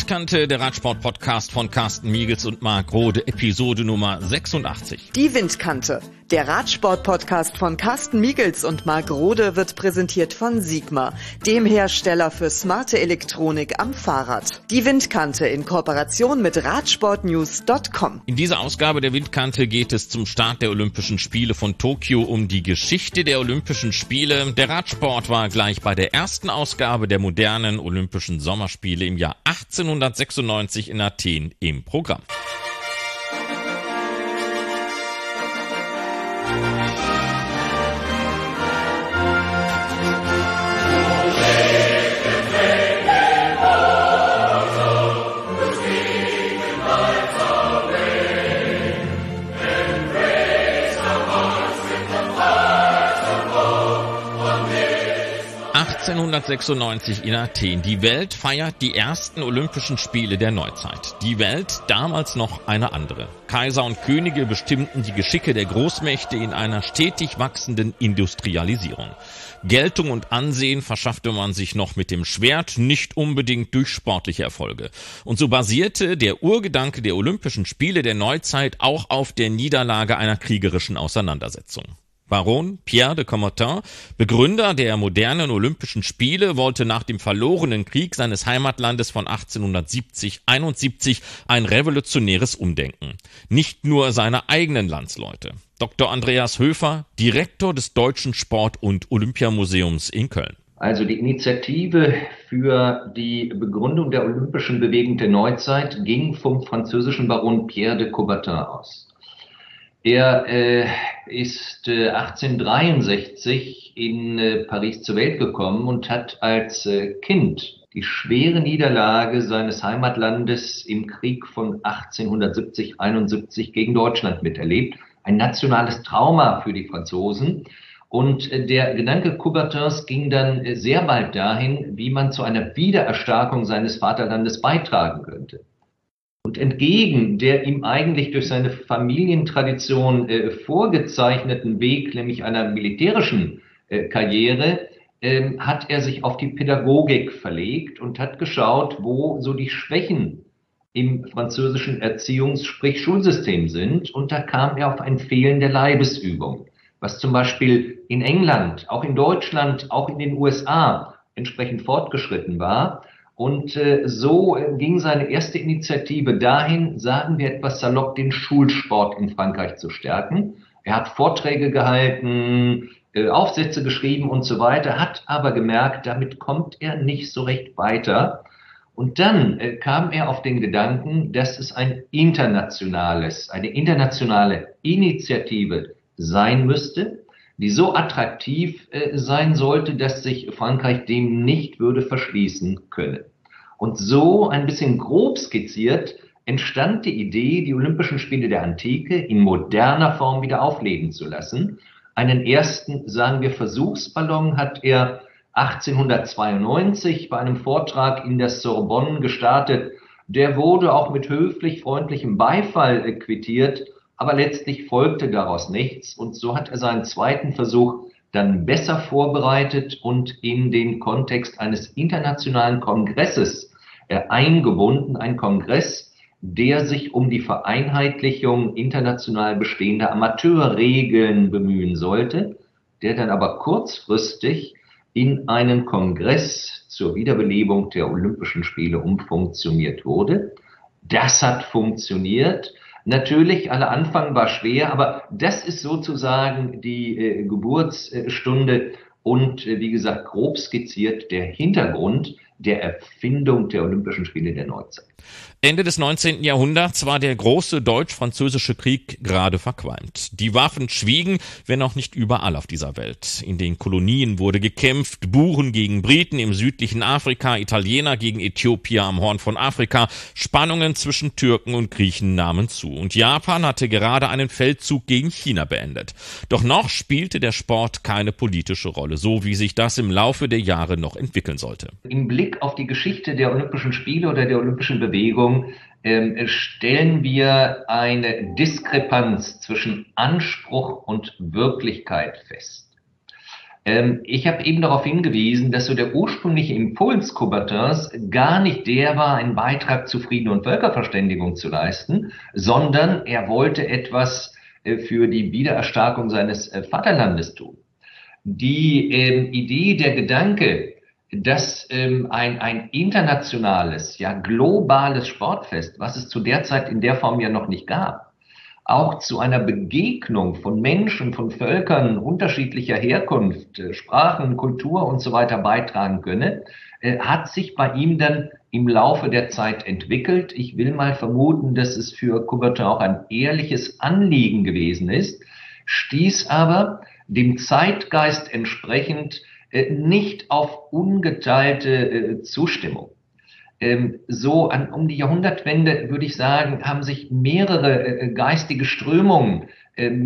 Windkante, der Radsport-Podcast von Carsten Miegels und Marc Rode, Episode Nummer 86. Die Windkante, der Radsport-Podcast von Carsten Miegels und Marc Rode, wird präsentiert von Sigma, dem Hersteller für smarte Elektronik am Fahrrad. Die Windkante in Kooperation mit Radsportnews.com. In dieser Ausgabe der Windkante geht es zum Start der Olympischen Spiele von Tokio um die Geschichte der Olympischen Spiele. Der Radsport war gleich bei der ersten Ausgabe der modernen Olympischen Sommerspiele im Jahr 1896 in Athen im Programm. In Athen. Die Welt feiert die ersten Olympischen Spiele der Neuzeit. Die Welt, damals noch eine andere. Kaiser und Könige bestimmten die Geschicke der Großmächte in einer stetig wachsenden Industrialisierung. Geltung und Ansehen verschaffte man sich noch mit dem Schwert, nicht unbedingt durch sportliche Erfolge. Und so basierte der Urgedanke der Olympischen Spiele der Neuzeit auch auf der Niederlage einer kriegerischen Auseinandersetzung. Baron Pierre de Coubertin, Begründer der modernen Olympischen Spiele, wollte nach dem verlorenen Krieg seines Heimatlandes von 1870-71 ein revolutionäres Umdenken. Nicht nur seine eigenen Landsleute. Dr. Andreas Höfer, Direktor des Deutschen Sport- und Olympiamuseums in Köln. Also die Initiative für die Begründung der Olympischen Bewegung der Neuzeit ging vom französischen Baron Pierre de Coubertin aus. Er ist 1863 in Paris zur Welt gekommen und hat als Kind die schwere Niederlage seines Heimatlandes im Krieg von 1870-71 gegen Deutschland miterlebt. Ein nationales Trauma für die Franzosen. Und der Gedanke Coubertins ging dann sehr bald dahin, wie man zu einer Wiedererstarkung seines Vaterlandes beitragen könnte. Und entgegen der ihm eigentlich durch seine Familientradition vorgezeichneten Weg, nämlich einer militärischen Karriere, hat er sich auf die Pädagogik verlegt und hat geschaut, wo so die Schwächen im französischen Schulsystem sind. Und da kam er auf ein Fehlen der Leibesübung, was zum Beispiel in England, auch in Deutschland, auch in den USA entsprechend fortgeschritten war. Und so ging seine erste Initiative dahin, sagen wir etwas salopp, den Schulsport in Frankreich zu stärken. Er hat Vorträge gehalten, Aufsätze geschrieben und so weiter, hat aber gemerkt, damit kommt er nicht so recht weiter. Und dann kam er auf den Gedanken, dass es eine internationale Initiative sein müsste, die so attraktiv sein sollte, dass sich Frankreich dem nicht würde verschließen können. Und so, ein bisschen grob skizziert, entstand die Idee, die Olympischen Spiele der Antike in moderner Form wieder aufleben zu lassen. Einen ersten, sagen wir, Versuchsballon hat er 1892 bei einem Vortrag in der Sorbonne gestartet. Der wurde auch mit höflich freundlichem Beifall quittiert, aber letztlich folgte daraus nichts. Und so hat er seinen zweiten Versuch dann besser vorbereitet und in den Kontext eines internationalen Kongresses eingebunden. Ein Kongress, der sich um die Vereinheitlichung international bestehender Amateurregeln bemühen sollte, der dann aber kurzfristig in einen Kongress zur Wiederbelebung der Olympischen Spiele umfunktioniert wurde. Das hat funktioniert. Natürlich, aller Anfang war schwer, aber das ist sozusagen die Geburtsstunde und, wie gesagt, grob skizziert der Hintergrund der Erfindung der Olympischen Spiele der Neuzeit. Ende des 19. Jahrhunderts war der große Deutsch-Französische Krieg gerade verqualmt. Die Waffen schwiegen, wenn auch nicht überall auf dieser Welt. In den Kolonien wurde gekämpft, Buren gegen Briten im südlichen Afrika, Italiener gegen Äthiopier am Horn von Afrika. Spannungen zwischen Türken und Griechen nahmen zu. Und Japan hatte gerade einen Feldzug gegen China beendet. Doch noch spielte der Sport keine politische Rolle, so wie sich das im Laufe der Jahre noch entwickeln sollte. Im Blick auf die Geschichte der Olympischen Spiele oder der Olympischen Bewegung stellen wir eine Diskrepanz zwischen Anspruch und Wirklichkeit fest. Ich habe eben darauf hingewiesen, dass so der ursprüngliche Impuls Coubertins gar nicht der war, einen Beitrag zu Frieden und Völkerverständigung zu leisten, sondern er wollte etwas für die Wiedererstarkung seines Vaterlandes tun. Die Idee, der Gedanke, dass ein internationales, ja globales Sportfest, was es zu der Zeit in der Form ja noch nicht gab, auch zu einer Begegnung von Menschen, von Völkern unterschiedlicher Herkunft, Sprachen, Kultur und so weiter beitragen könne, hat sich bei ihm dann im Laufe der Zeit entwickelt. Ich will mal vermuten, dass es für Coubertin auch ein ehrliches Anliegen gewesen ist, stieß aber dem Zeitgeist entsprechend nicht auf ungeteilte Zustimmung. Um die Jahrhundertwende, würde ich sagen, haben sich mehrere geistige Strömungen lagen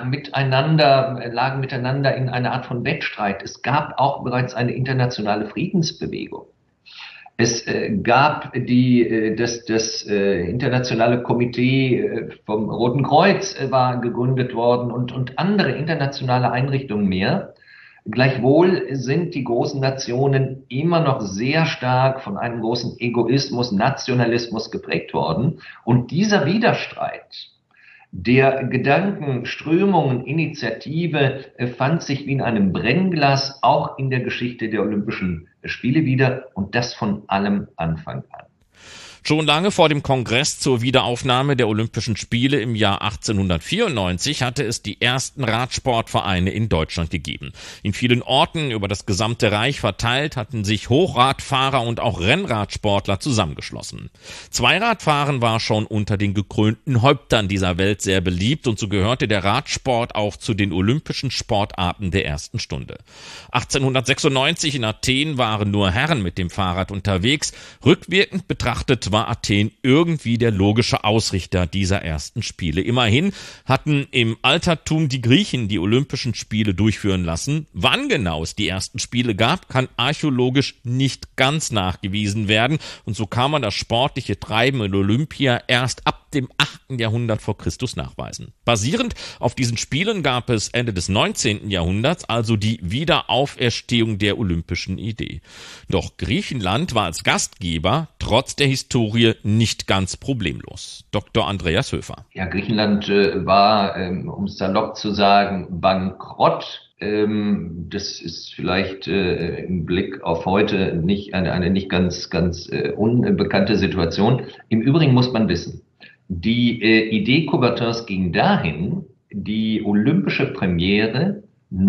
miteinander in einer Art von Wettstreit. Es gab auch bereits eine internationale Friedensbewegung. Es gab das internationale Komitee vom Roten Kreuz war gegründet worden und andere internationale Einrichtungen mehr. Gleichwohl sind die großen Nationen immer noch sehr stark von einem großen Egoismus, Nationalismus geprägt worden. Und dieser Widerstreit der Gedanken, Strömungen, Initiative fand sich wie in einem Brennglas auch in der Geschichte der Olympischen Spiele wieder und das von allem Anfang an. Schon lange vor dem Kongress zur Wiederaufnahme der Olympischen Spiele im Jahr 1894 hatte es die ersten Radsportvereine in Deutschland gegeben. In vielen Orten über das gesamte Reich verteilt hatten sich Hochradfahrer und auch Rennradsportler zusammengeschlossen. Zweiradfahren war schon unter den gekrönten Häuptern dieser Welt sehr beliebt und so gehörte der Radsport auch zu den olympischen Sportarten der ersten Stunde. 1896 in Athen waren nur Herren mit dem Fahrrad unterwegs. Rückwirkend betrachtet war Athen irgendwie der logische Ausrichter dieser ersten Spiele. Immerhin hatten im Altertum die Griechen die Olympischen Spiele durchführen lassen. Wann genau es die ersten Spiele gab, kann archäologisch nicht ganz nachgewiesen werden. Und so kann man das sportliche Treiben in Olympia erst ab dem 8. Jahrhundert vor Christus nachweisen. Basierend auf diesen Spielen gab es Ende des 19. Jahrhunderts also die Wiederauferstehung der olympischen Idee. Doch Griechenland war als Gastgeber trotz der Historie nicht ganz problemlos. Dr. Andreas Höfer. Ja, Griechenland war, um es salopp zu sagen, bankrott. Das ist vielleicht im Blick auf heute nicht eine nicht ganz unbekannte Situation. Im Übrigen muss man wissen, die Idee Coubertins ging dahin, die olympische Premiere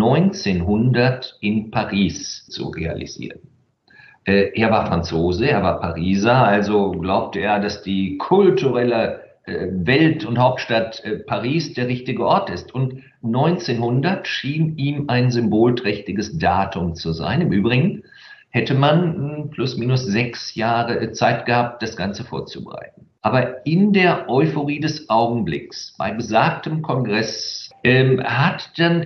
1900 in Paris zu realisieren. Er war Franzose, er war Pariser, also glaubte er, dass die kulturelle Welt- und Hauptstadt Paris der richtige Ort ist. Und 1900 schien ihm ein symbolträchtiges Datum zu sein. Im Übrigen hätte man plus minus 6 Jahre Zeit gehabt, das Ganze vorzubereiten. Aber in der Euphorie des Augenblicks, bei besagtem Kongress, hat dann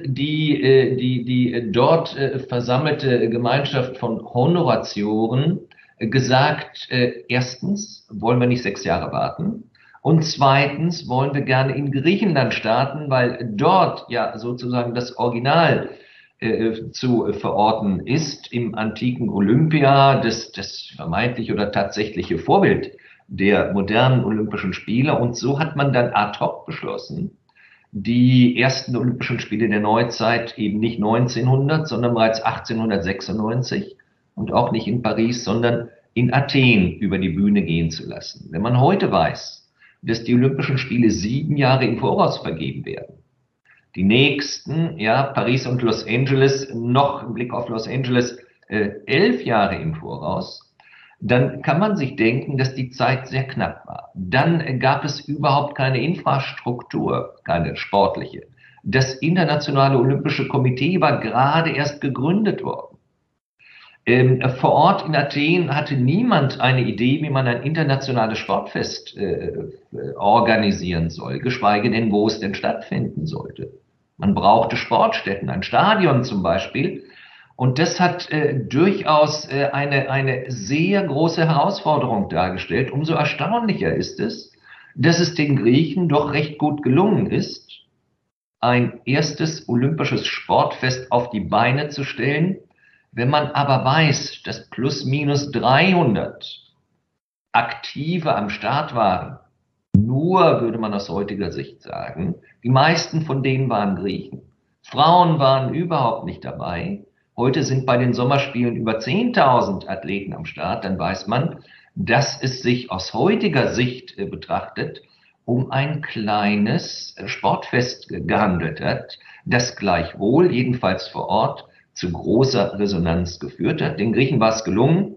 die dort versammelte Gemeinschaft von Honoratioren gesagt, erstens wollen wir nicht 6 Jahre warten und zweitens wollen wir gerne in Griechenland starten, weil dort ja sozusagen das Original zu verorten ist im antiken Olympia, das vermeintliche oder tatsächliche Vorbild der modernen Olympischen Spiele. Und so hat man dann ad hoc beschlossen, die ersten Olympischen Spiele der Neuzeit eben nicht 1900, sondern bereits 1896 und auch nicht in Paris, sondern in Athen über die Bühne gehen zu lassen. Wenn man heute weiß, dass die Olympischen Spiele 7 Jahre im Voraus vergeben werden, die nächsten, ja, Paris und Los Angeles, noch im Blick auf Los Angeles 11 Jahre im Voraus, dann kann man sich denken, dass die Zeit sehr knapp war. Dann gab es überhaupt keine Infrastruktur, keine sportliche. Das Internationale Olympische Komitee war gerade erst gegründet worden. Vor Ort in Athen hatte niemand eine Idee, wie man ein internationales Sportfest organisieren soll, geschweige denn, wo es denn stattfinden sollte. Man brauchte Sportstätten, ein Stadion zum Beispiel. Und das hat durchaus eine sehr große Herausforderung dargestellt. Umso erstaunlicher ist es, dass es den Griechen doch recht gut gelungen ist, ein erstes olympisches Sportfest auf die Beine zu stellen. Wenn man aber weiß, dass plus minus 300 Aktive am Start waren, nur, würde man aus heutiger Sicht sagen, die meisten von denen waren Griechen. Frauen waren überhaupt nicht dabei. Heute sind bei den Sommerspielen über 10.000 Athleten am Start. Dann weiß man, dass es sich aus heutiger Sicht betrachtet um ein kleines Sportfest gehandelt hat, das gleichwohl, jedenfalls vor Ort, zu großer Resonanz geführt hat. Den Griechen war es gelungen,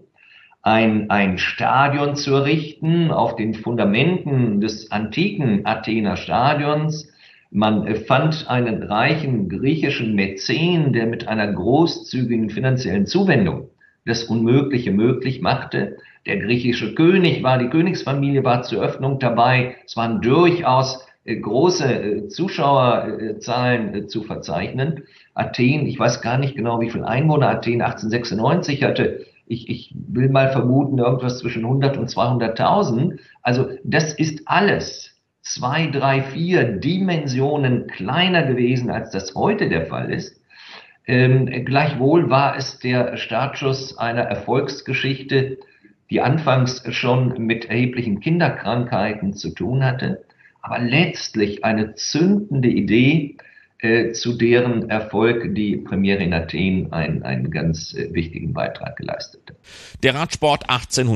ein Stadion zu errichten auf den Fundamenten des antiken Athener Stadions. Man fand einen reichen griechischen Mäzen, der mit einer großzügigen finanziellen Zuwendung das Unmögliche möglich machte. Der griechische König die Königsfamilie war zur Öffnung dabei. Es waren durchaus große Zuschauerzahlen zu verzeichnen. Athen, ich weiß gar nicht genau, wie viele Einwohner Athen 1896 hatte. Ich will mal vermuten, irgendwas zwischen 100 und 200.000. Also das ist alles 2, 3, 4 Dimensionen kleiner gewesen, als das heute der Fall ist. Gleichwohl war es der Startschuss einer Erfolgsgeschichte, die anfangs schon mit erheblichen Kinderkrankheiten zu tun hatte, aber letztlich eine zündende Idee, zu deren Erfolg die Premiere in Athen einen ganz wichtigen Beitrag geleistet hat. Der Radsport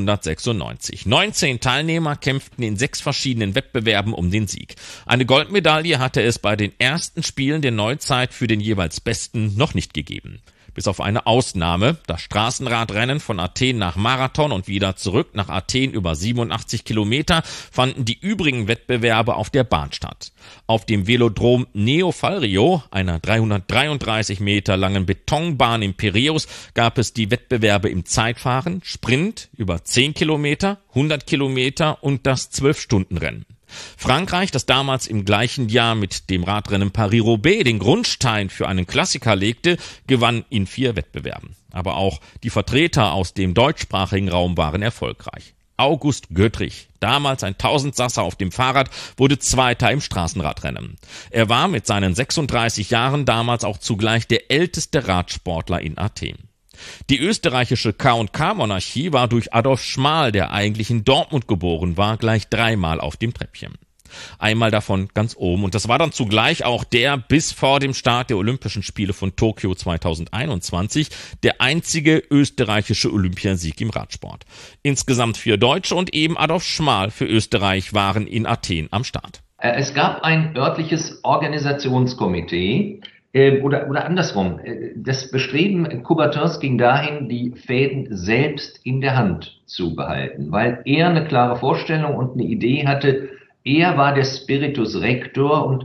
1896. 19 Teilnehmer kämpften in 6 verschiedenen Wettbewerben um den Sieg. Eine Goldmedaille hatte es bei den ersten Spielen der Neuzeit für den jeweils Besten noch nicht gegeben. Bis auf eine Ausnahme, das Straßenradrennen von Athen nach Marathon und wieder zurück nach Athen über 87 Kilometer, fanden die übrigen Wettbewerbe auf der Bahn statt. Auf dem Velodrom Neofalrio, einer 333 Meter langen Betonbahn in Piräus, gab es die Wettbewerbe im Zeitfahren, Sprint über 10 Kilometer, 100 Kilometer und das 12-Stunden-Rennen. Frankreich, das damals im gleichen Jahr mit dem Radrennen Paris-Roubaix den Grundstein für einen Klassiker legte, gewann in 4 Wettbewerben. Aber auch die Vertreter aus dem deutschsprachigen Raum waren erfolgreich. August Göttrich, damals ein Tausendsasser auf dem Fahrrad, wurde Zweiter im Straßenradrennen. Er war mit seinen 36 Jahren damals auch zugleich der älteste Radsportler in Athen. Die österreichische K&K-Monarchie war durch Adolf Schmal, der eigentlich in Dortmund geboren war, gleich 3-mal auf dem Treppchen. Einmal davon ganz oben, und das war dann zugleich auch der bis vor dem Start der Olympischen Spiele von Tokio 2021 der einzige österreichische Olympiasieg im Radsport. Insgesamt 4 Deutsche und eben Adolf Schmal für Österreich waren in Athen am Start. Es gab ein örtliches Organisationskomitee, oder andersrum. Das Bestreben Coubertins ging dahin, die Fäden selbst in der Hand zu behalten, weil er eine klare Vorstellung und eine Idee hatte. Er war der Spiritus Rector und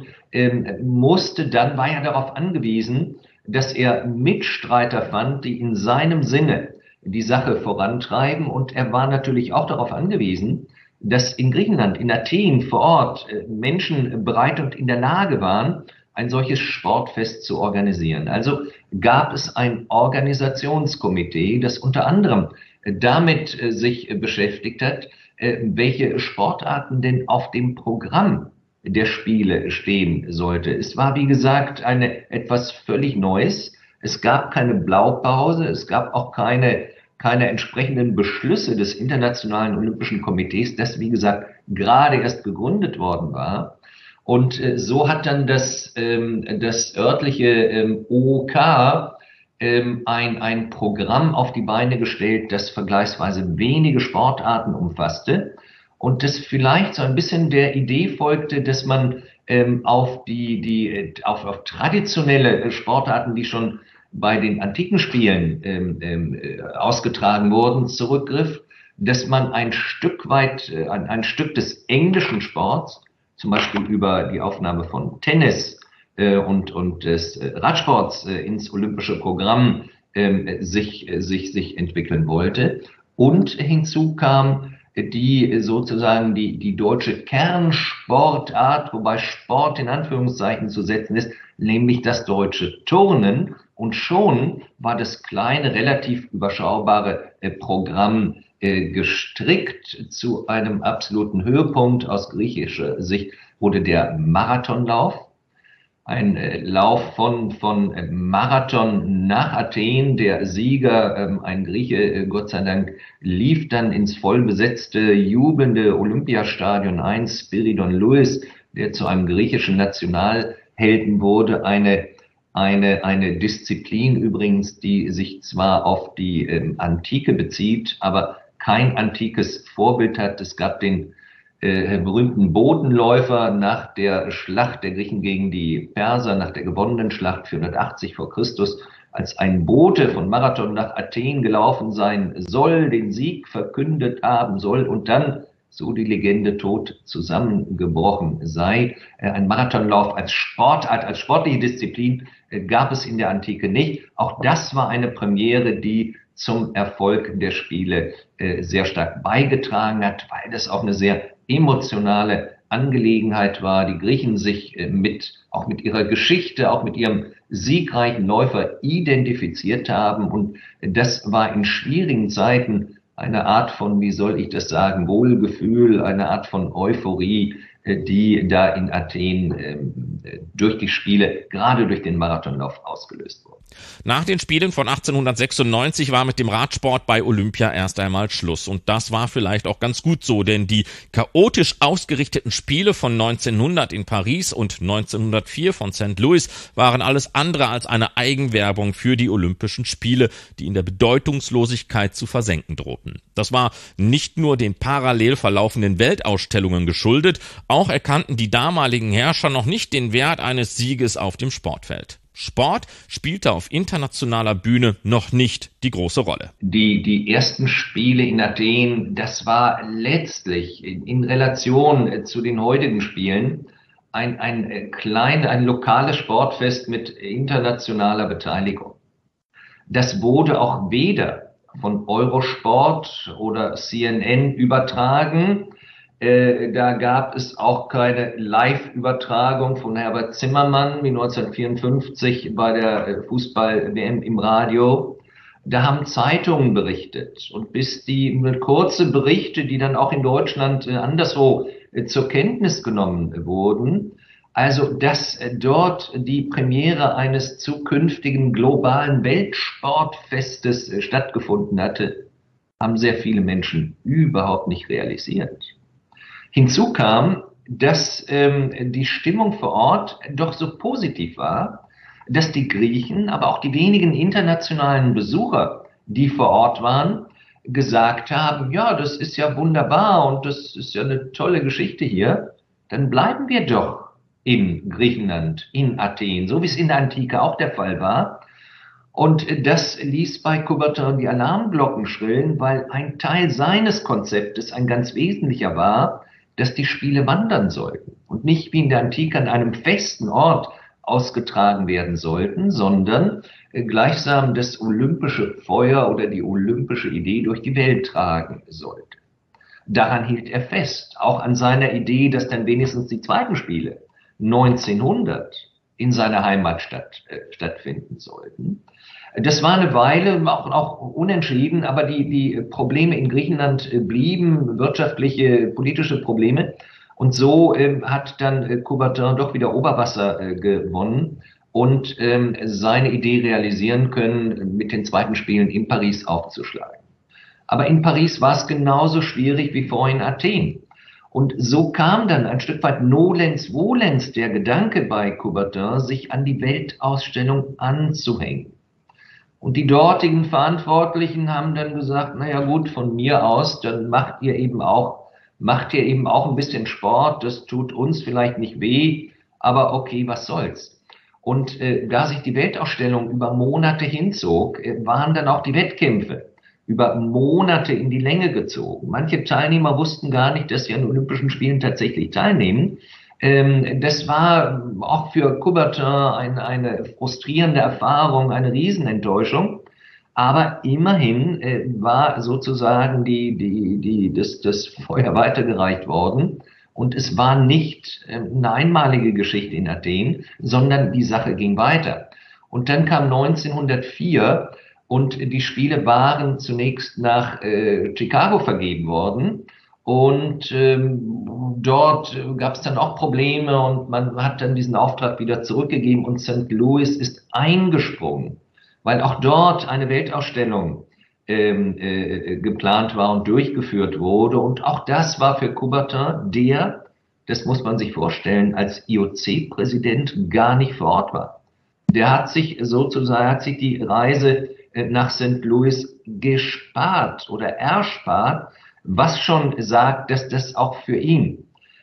war ja darauf angewiesen, dass er Mitstreiter fand, die in seinem Sinne die Sache vorantreiben. Und er war natürlich auch darauf angewiesen, dass in Griechenland, in Athen vor Ort Menschen bereit und in der Lage waren, ein solches Sportfest zu organisieren. Also gab es ein Organisationskomitee, das unter anderem damit sich beschäftigt hat, welche Sportarten denn auf dem Programm der Spiele stehen sollte. Es war, wie gesagt, etwas völlig Neues. Es gab keine Blaupause, es gab auch keine entsprechenden Beschlüsse des Internationalen Olympischen Komitees, das, wie gesagt, gerade erst gegründet worden war. Und so hat dann das örtliche OK ein Programm auf die Beine gestellt, das vergleichsweise wenige Sportarten umfasste und das vielleicht so ein bisschen der Idee folgte, dass man auf traditionelle Sportarten, die schon bei den antiken Spielen ausgetragen wurden, zurückgriff, dass man ein Stück des englischen Sports, zum Beispiel über die Aufnahme von Tennis und des Radsports ins olympische Programm sich entwickeln wollte. Und hinzu kam die deutsche Kernsportart, wobei Sport in Anführungszeichen zu setzen ist, nämlich das deutsche Turnen. Und schon war das kleine, relativ überschaubare Programm gestrickt. Zu einem absoluten Höhepunkt aus griechischer Sicht wurde der Marathonlauf. Lauf von Marathon nach Athen. Der Sieger, ein Grieche, Gott sei Dank, lief dann ins vollbesetzte, jubelnde Olympiastadion ein. Spiridon Louis, der zu einem griechischen Nationalhelden wurde. Eine Disziplin übrigens, die sich zwar auf die Antike bezieht, aber kein antikes Vorbild hat. Es gab den berühmten Bodenläufer nach der Schlacht der Griechen gegen die Perser, nach der gewonnenen Schlacht 480 vor Christus, als ein Bote von Marathon nach Athen gelaufen sein soll, den Sieg verkündet haben soll und dann, so die Legende, tot zusammengebrochen sei. Ein Marathonlauf als Sportart, als sportliche Disziplin gab es in der Antike nicht. Auch das war eine Premiere, die zum Erfolg der Spiele sehr stark beigetragen hat, weil das auch eine sehr emotionale Angelegenheit war. Die Griechen sich auch mit ihrer Geschichte, auch mit ihrem siegreichen Läufer identifiziert haben. Und das war in schwierigen Zeiten eine Art von, wie soll ich das sagen, Wohlgefühl, eine Art von Euphorie, die da in Athen durch die Spiele, gerade durch den Marathonlauf, ausgelöst wurde. Nach den Spielen von 1896 war mit dem Radsport bei Olympia erst einmal Schluss. Und das war vielleicht auch ganz gut so, denn die chaotisch ausgerichteten Spiele von 1900 in Paris und 1904 von St. Louis waren alles andere als eine Eigenwerbung für die Olympischen Spiele, die in der Bedeutungslosigkeit zu versenken drohten. Das war nicht nur den parallel verlaufenden Weltausstellungen geschuldet, auch erkannten die damaligen Herrscher noch nicht den Wert eines Sieges auf dem Sportfeld. Sport spielte auf internationaler Bühne noch nicht die große Rolle. Die ersten Spiele in Athen, das war letztlich in Relation zu den heutigen Spielen ein lokales Sportfest mit internationaler Beteiligung. Das wurde auch weder von Eurosport oder CNN übertragen. Da gab es auch keine Live-Übertragung von Herbert Zimmermann wie 1954 bei der Fußball-WM im Radio. Da haben Zeitungen berichtet. Und bis die kurze Berichte, die dann auch in Deutschland anderswo zur Kenntnis genommen wurden, also dass dort die Premiere eines zukünftigen globalen Weltsportfestes stattgefunden hatte, haben sehr viele Menschen überhaupt nicht realisiert. Hinzu kam, dass die Stimmung vor Ort doch so positiv war, dass die Griechen, aber auch die wenigen internationalen Besucher, die vor Ort waren, gesagt haben, ja, das ist ja wunderbar und das ist ja eine tolle Geschichte hier, dann bleiben wir doch in Griechenland, in Athen, so wie es in der Antike auch der Fall war. Und das ließ bei Coubertin die Alarmglocken schrillen, weil ein Teil seines Konzeptes, ein ganz wesentlicher war, dass die Spiele wandern sollten und nicht wie in der Antike an einem festen Ort ausgetragen werden sollten, sondern gleichsam das olympische Feuer oder die olympische Idee durch die Welt tragen sollte. Daran hielt er fest, auch an seiner Idee, dass dann wenigstens die zweiten Spiele 1900 in seiner Heimatstadt stattfinden sollten. Das war eine Weile auch unentschieden, aber die Probleme in Griechenland blieben, wirtschaftliche, politische Probleme. Und so hat dann Coubertin doch wieder Oberwasser gewonnen und seine Idee realisieren können, mit den zweiten Spielen in Paris aufzuschlagen. Aber in Paris war es genauso schwierig wie vorhin in Athen. Und so kam dann ein Stück weit nolens volens der Gedanke bei Coubertin, sich an die Weltausstellung anzuhängen. Und die dortigen Verantwortlichen haben dann gesagt, naja gut, von mir aus, dann macht ihr eben auch ein bisschen Sport, das tut uns vielleicht nicht weh, aber okay, was soll's. Und da sich die Weltausstellung über Monate hinzog, waren dann auch die Wettkämpfe über Monate in die Länge gezogen. Manche Teilnehmer wussten gar nicht, dass sie an Olympischen Spielen tatsächlich teilnehmen. Das war auch für Coubertin eine frustrierende Erfahrung, eine Riesenenttäuschung. Aber immerhin war sozusagen das Feuer weitergereicht worden. Und es war nicht eine einmalige Geschichte in Athen, sondern die Sache ging weiter. Und dann kam 1904 und die Spiele waren zunächst nach Chicago vergeben worden. Und dort gab es dann auch Probleme und man hat dann diesen Auftrag wieder zurückgegeben und St. Louis ist eingesprungen, weil auch dort eine Weltausstellung geplant war und durchgeführt wurde. Und auch das war für Coubertin, der, das muss man sich vorstellen, als IOC-Präsident gar nicht vor Ort war. Der hat sich die Reise nach St. Louis gespart oder erspart, was schon sagt, dass das auch für ihn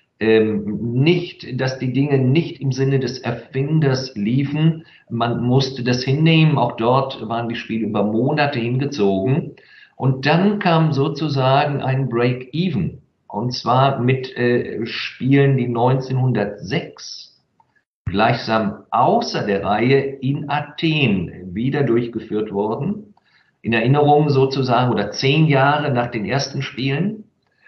dass die Dinge nicht im Sinne des Erfinders liefen. Man musste das hinnehmen. Auch dort waren die Spiele über Monate hingezogen. Und dann kam sozusagen ein Break-Even. Und zwar mit Spielen, die 1906 gleichsam außer der Reihe in Athen wieder durchgeführt wurden. In Erinnerung sozusagen, oder 10 Jahre nach den ersten Spielen.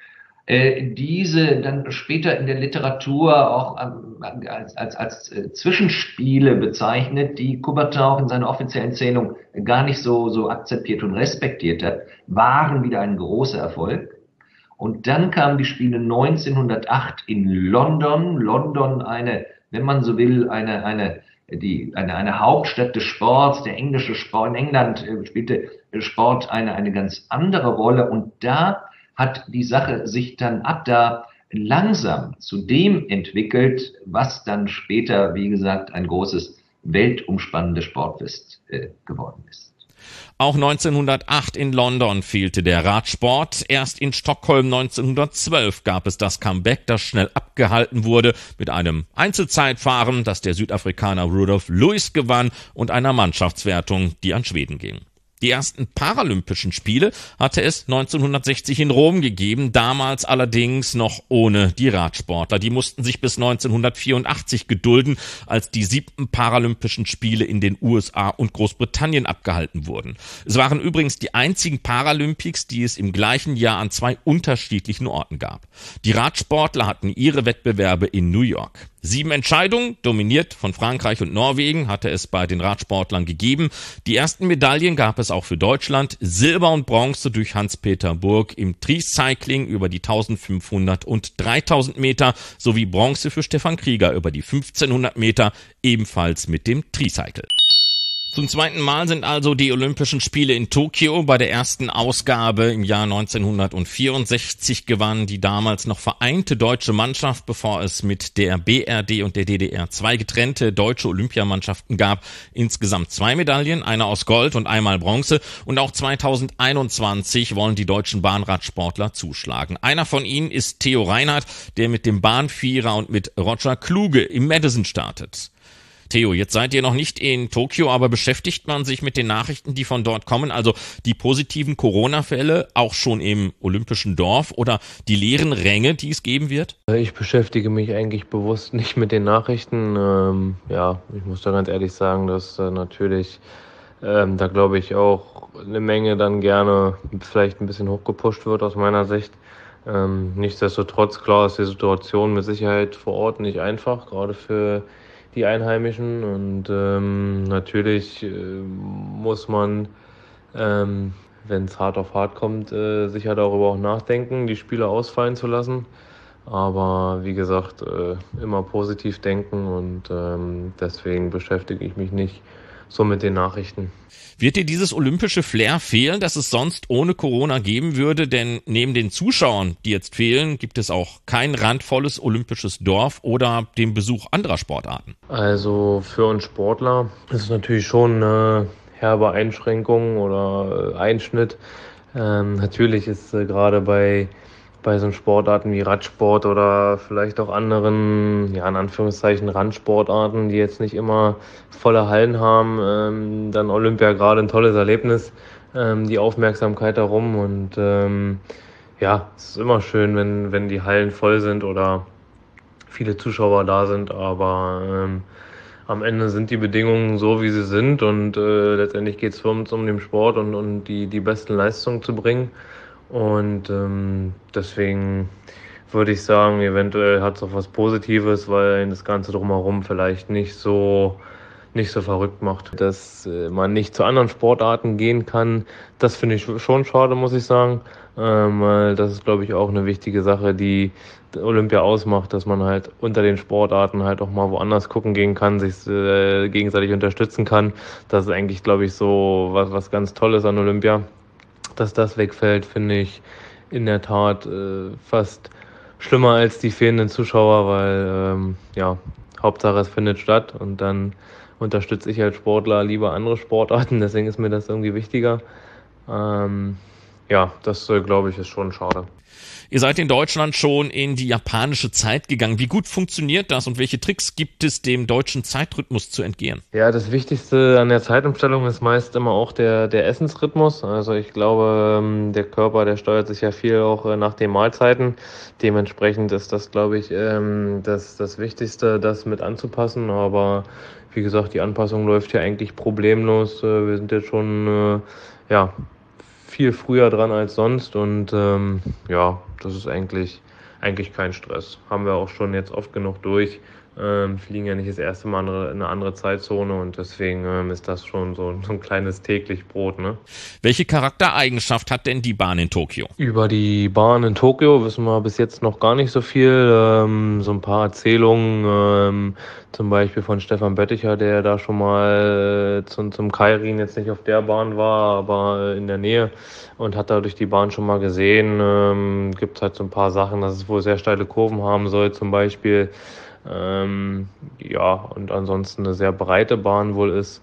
Diese dann später in der Literatur auch als Zwischenspiele bezeichnet, die Coubertin auch in seiner offiziellen Zählung gar nicht so akzeptiert und respektiert hat, waren wieder ein großer Erfolg. Und dann kamen die Spiele 1908 in London. London wenn man so will, eine Hauptstadt des Sports, der englische Sport. In England spielte Sport eine ganz andere Rolle. Und da hat die Sache sich dann ab da langsam zu dem entwickelt, was dann später, wie gesagt, ein großes weltumspannendes Sportfest geworden ist. Auch 1908 in London fehlte der Radsport. Erst in Stockholm 1912 gab es das Comeback, das schnell abgehalten wurde mit einem Einzelzeitfahren, das der Südafrikaner Rudolph Lewis gewann, und einer Mannschaftswertung, die an Schweden ging. Die ersten Paralympischen Spiele hatte es 1960 in Rom gegeben, damals allerdings noch ohne die Radsportler. Die mussten sich bis 1984 gedulden, als die 7. Paralympischen Spiele in den USA und Großbritannien abgehalten wurden. Es waren übrigens die einzigen Paralympics, die es im gleichen Jahr an 2 unterschiedlichen Orten gab. Die Radsportler hatten ihre Wettbewerbe in New York. 7 Entscheidungen, dominiert von Frankreich und Norwegen, hatte es bei den Radsportlern gegeben. Die ersten Medaillen gab es auch für Deutschland. Silber und Bronze durch Hans-Peter Burg im Tricycling über die 1500 und 3000 Meter sowie Bronze für Stefan Krieger über die 1500 Meter, ebenfalls mit dem Tricycle. Zum zweiten Mal sind also die Olympischen Spiele in Tokio. Bei der ersten Ausgabe im Jahr 1964 gewann die damals noch vereinte deutsche Mannschaft, bevor es mit der BRD und der DDR 2 getrennte deutsche Olympiamannschaften gab, insgesamt 2 Medaillen, eine aus Gold und einmal Bronze. Und auch 2021 wollen die deutschen Bahnradsportler zuschlagen. Einer von ihnen ist Theo Reinhardt, der mit dem Bahnvierer und mit Roger Kluge im Madison startet. Theo, jetzt seid ihr noch nicht in Tokio, aber beschäftigt man sich mit den Nachrichten, die von dort kommen, also die positiven Corona-Fälle auch schon im Olympischen Dorf oder die leeren Ränge, die es geben wird? Ich beschäftige mich eigentlich bewusst nicht mit den Nachrichten. Ich muss da ganz ehrlich sagen, dass natürlich da glaube ich auch eine Menge dann gerne vielleicht ein bisschen hochgepusht wird aus meiner Sicht. Nichtsdestotrotz, klar ist die Situation mit Sicherheit vor Ort nicht einfach, gerade für die Einheimischen, und natürlich muss man, wenn es hart auf hart kommt, sicher darüber auch nachdenken, die Spiele ausfallen zu lassen. Aber wie gesagt, immer positiv denken, und deswegen beschäftige ich mich nicht so mit den Nachrichten. Wird dir dieses olympische Flair fehlen, das es sonst ohne Corona geben würde? Denn neben den Zuschauern, die jetzt fehlen, gibt es auch kein randvolles olympisches Dorf oder den Besuch anderer Sportarten. Also für uns Sportler ist es natürlich schon eine herbe Einschränkung oder Einschnitt. Natürlich ist gerade bei so Sportarten wie Radsport oder vielleicht auch anderen, in Anführungszeichen Randsportarten, die jetzt nicht immer volle Hallen haben, dann Olympia gerade ein tolles Erlebnis, die Aufmerksamkeit darum, und es ist immer schön, wenn die Hallen voll sind oder viele Zuschauer da sind, aber am Ende sind die Bedingungen so, wie sie sind, und letztendlich geht es für uns um den Sport und die besten Leistungen zu bringen. Und deswegen würde ich sagen, eventuell hat es auch was Positives, weil das Ganze drumherum vielleicht nicht so nicht so verrückt macht. Dass man nicht zu anderen Sportarten gehen kann, das finde ich schon schade, muss ich sagen. Das ist, glaube ich, auch eine wichtige Sache, die Olympia ausmacht, dass man halt unter den Sportarten halt auch mal woanders gucken gehen kann, sich gegenseitig unterstützen kann. Das ist eigentlich, glaube ich, so was ganz Tolles an Olympia. Dass das wegfällt, finde ich in der Tat fast schlimmer als die fehlenden Zuschauer, weil Hauptsache es findet statt und dann unterstütze ich als Sportler lieber andere Sportarten, deswegen ist mir das irgendwie wichtiger. Das glaube ich ist schon schade. Ihr seid in Deutschland schon in die japanische Zeit gegangen. Wie gut funktioniert das und welche Tricks gibt es, dem deutschen Zeitrhythmus zu entgehen? Ja, das Wichtigste an der Zeitumstellung ist meist immer auch der Essensrhythmus. Also ich glaube, der Körper, der steuert sich ja viel auch nach den Mahlzeiten. Dementsprechend ist das, glaube ich, das Wichtigste, das mit anzupassen. Aber wie gesagt, die Anpassung läuft ja eigentlich problemlos. Wir sind jetzt schon viel früher dran als sonst und das ist eigentlich kein Stress. Haben wir auch schon jetzt oft genug durch. Fliegen ja nicht das erste Mal in eine andere Zeitzone und deswegen ist das schon so ein kleines täglich Brot, ne? Welche Charaktereigenschaft hat denn die Bahn in Tokio? Über die Bahn in Tokio wissen wir bis jetzt noch gar nicht so viel. So ein paar Erzählungen, zum Beispiel von Stefan Bötticher, der da schon mal zum Kairin jetzt nicht auf der Bahn war, aber in der Nähe und hat dadurch die Bahn schon mal gesehen. Gibt halt so ein paar Sachen, dass es wohl sehr steile Kurven haben soll zum Beispiel. Und ansonsten eine sehr breite Bahn wohl ist.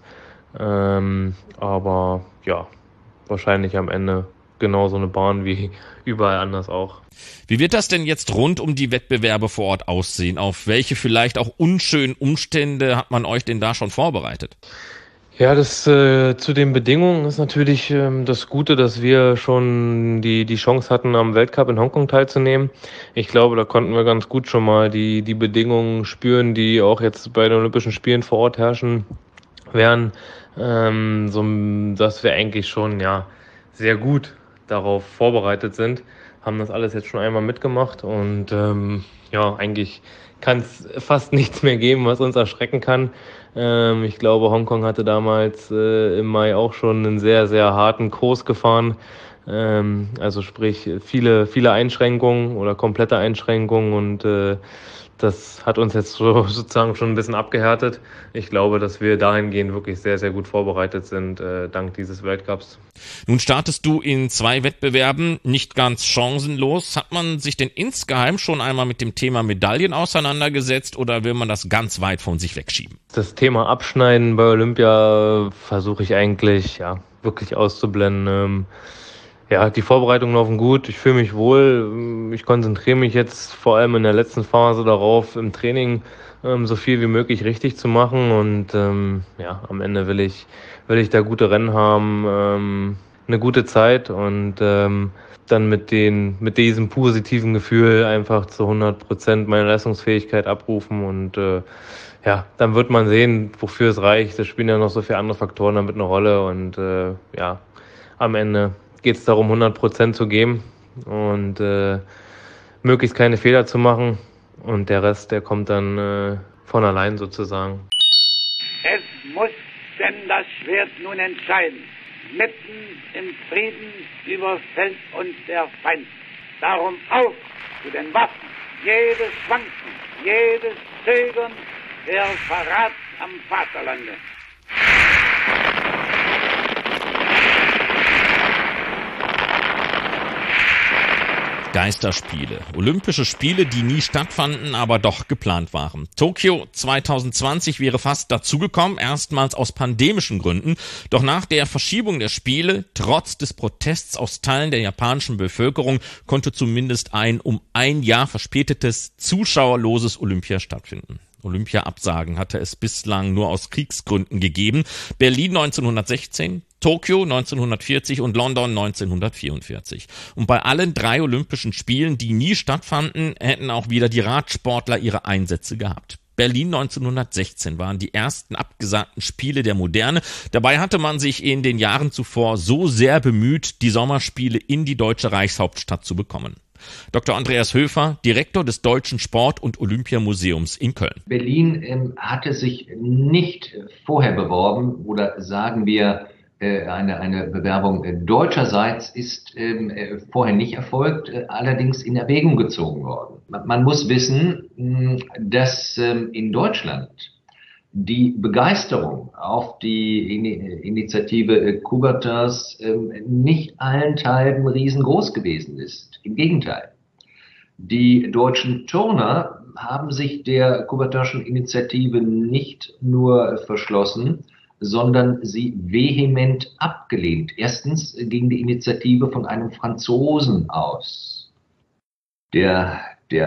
Wahrscheinlich am Ende genauso eine Bahn wie überall anders auch. Wie wird das denn jetzt rund um die Wettbewerbe vor Ort aussehen? Auf welche vielleicht auch unschönen Umstände hat man euch denn da schon vorbereitet? Ja, das zu den Bedingungen ist natürlich das Gute, dass wir schon die Chance hatten, am Weltcup in Hongkong teilzunehmen. Ich glaube, da konnten wir ganz gut schon mal die Bedingungen spüren, die auch jetzt bei den Olympischen Spielen vor Ort herrschen werden, dass wir eigentlich schon sehr gut darauf vorbereitet sind. Haben das alles jetzt schon einmal mitgemacht und eigentlich kann es fast nichts mehr geben, was uns erschrecken kann. Ich glaube, Hongkong hatte damals im Mai auch schon einen sehr, sehr harten Kurs gefahren. Also sprich viele Einschränkungen oder komplette Einschränkungen und das hat uns jetzt sozusagen schon ein bisschen abgehärtet. Ich glaube, dass wir dahingehend wirklich sehr, sehr gut vorbereitet sind, dank dieses Weltcups. Nun startest du in 2 Wettbewerben, nicht ganz chancenlos. Hat man sich denn insgeheim schon einmal mit dem Thema Medaillen auseinandergesetzt oder will man das ganz weit von sich wegschieben? Das Thema Abschneiden bei Olympia versuche ich eigentlich wirklich auszublenden. Die Vorbereitungen laufen gut, ich fühle mich wohl, ich konzentriere mich jetzt vor allem in der letzten Phase darauf, im Training so viel wie möglich richtig zu machen und am Ende will ich da gute Rennen haben, eine gute Zeit und dann mit diesem positiven Gefühl einfach zu 100% meine Leistungsfähigkeit abrufen und dann wird man sehen, wofür es reicht. Es spielen ja noch so viele andere Faktoren damit eine Rolle und am Ende geht es darum, 100% zu geben und möglichst keine Fehler zu machen. Und der Rest, der kommt dann von allein sozusagen. Es muss denn das Schwert nun entscheiden. Mitten im Frieden überfällt uns der Feind. Darum auf zu den Waffen. Jedes Schwanken, jedes Zögern, der Verrat am Vaterlande. Geisterspiele. Olympische Spiele, die nie stattfanden, aber doch geplant waren. Tokio 2020 wäre fast dazugekommen, erstmals aus pandemischen Gründen. Doch nach der Verschiebung der Spiele, trotz des Protests aus Teilen der japanischen Bevölkerung, konnte zumindest ein um ein Jahr verspätetes, zuschauerloses Olympia stattfinden. Olympia-Absagen hatte es bislang nur aus Kriegsgründen gegeben. Berlin 1916, Tokio 1940 und London 1944. Und bei allen 3 Olympischen Spielen, die nie stattfanden, hätten auch wieder die Radsportler ihre Einsätze gehabt. Berlin 1916 waren die ersten abgesagten Spiele der Moderne. Dabei hatte man sich in den Jahren zuvor so sehr bemüht, die Sommerspiele in die deutsche Reichshauptstadt zu bekommen. Dr. Andreas Höfer, Direktor des Deutschen Sport- und Olympiamuseums in Köln. Berlin hatte sich nicht vorher beworben oder sagen wir, eine Bewerbung deutscherseits ist vorher nicht erfolgt, allerdings in Erwägung gezogen worden. Man muss wissen, dass in Deutschland die Begeisterung auf die Initiative Coubertins nicht allenthalben riesengroß gewesen ist. Im Gegenteil. Die deutschen Turner haben sich der Coubertinschen Initiative nicht nur verschlossen, sondern sie vehement abgelehnt. Erstens ging die Initiative von einem Franzosen aus. Der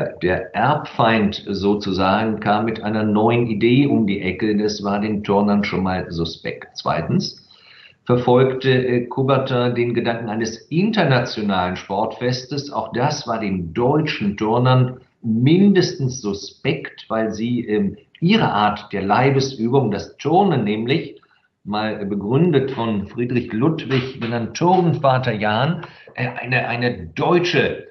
Erbfeind sozusagen kam mit einer neuen Idee um die Ecke. Das war den Turnern schon mal suspekt. Zweitens verfolgte Coubertin den Gedanken eines internationalen Sportfestes. Auch das war den deutschen Turnern mindestens suspekt, weil sie ihre Art der Leibesübung, das Turnen nämlich, mal begründet von Friedrich Ludwig, genannt Turnvater Jahn, eine deutsche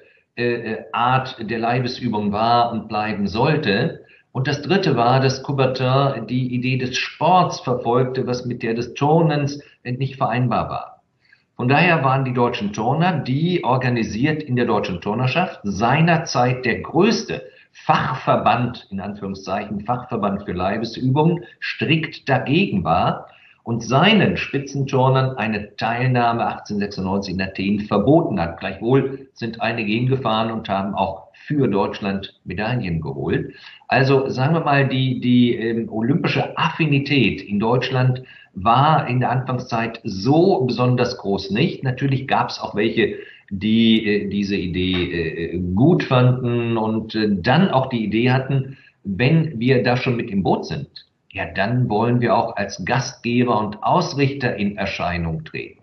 Art der Leibesübung war und bleiben sollte. Und das dritte war, dass Coubertin die Idee des Sports verfolgte, was mit der des Turnens nicht vereinbar war. Von daher waren die deutschen Turner, die organisiert in der Deutschen Turnerschaft seinerzeit der größte Fachverband, in Anführungszeichen Fachverband für Leibesübungen, strikt dagegen war und seinen Spitzenturnern eine Teilnahme 1896 in Athen verboten hat. Gleichwohl sind einige hingefahren und haben auch für Deutschland Medaillen geholt. Also sagen wir mal, die olympische Affinität in Deutschland war in der Anfangszeit so besonders groß nicht. Natürlich gab es auch welche, die diese Idee gut fanden und dann auch die Idee hatten, wenn wir da schon mit im Boot sind, ja, dann wollen wir auch als Gastgeber und Ausrichter in Erscheinung treten.